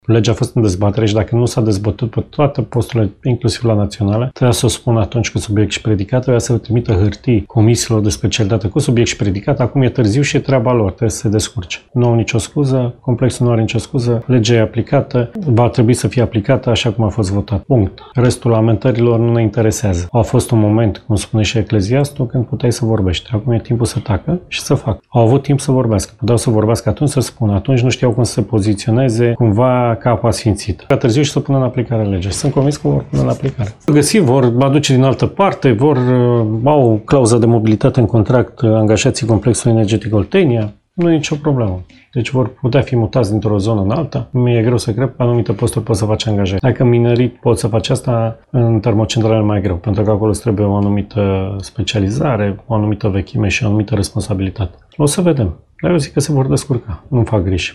Legea a fost în dezbatere și dacă nu s-a dezbătut pe toate posturile, inclusiv la naționale, trebuia să o spună atunci cu subiect și predicat, trebuia să trimită hârtii comisiilor de specialitate cu subiect și predicat. Acum e târziu și e treaba lor, trebuie să se descurce. Nu au nicio scuză, complexul nu are nicio scuză, legea e aplicată, va trebui să fie aplicată așa cum a fost votat. Punct. Restul lamentărilor nu ne interesează. A fost un moment, cum spune și Ecleziastul, când puteai să vorbești. Acum e timpul să tacă și să facă. Au avut timp să vorbească. Puteau să vorbească atunci, să spună. Atunci nu știau cum să se poziționeze, cumva ca apa sfințită. Ca târziu și să pună în aplicare legea. Sunt convins că vor pune în aplicare. Vor aduce din altă parte, au clauză de mobilitate în contract angajații complexului energetic Oltenia. Nu e nicio problemă. Deci vor putea fi mutați dintr-o zonă în alta. Mi-e greu să cred că anumite posturi poți să faci angajări. Dacă minerit poți să faci asta, în termocentrale mai greu, pentru că acolo îți trebuie o anumită specializare, o anumită vechime și o anumită responsabilitate. O să vedem. Dar eu zic că se vor descurca. Nu fac griji.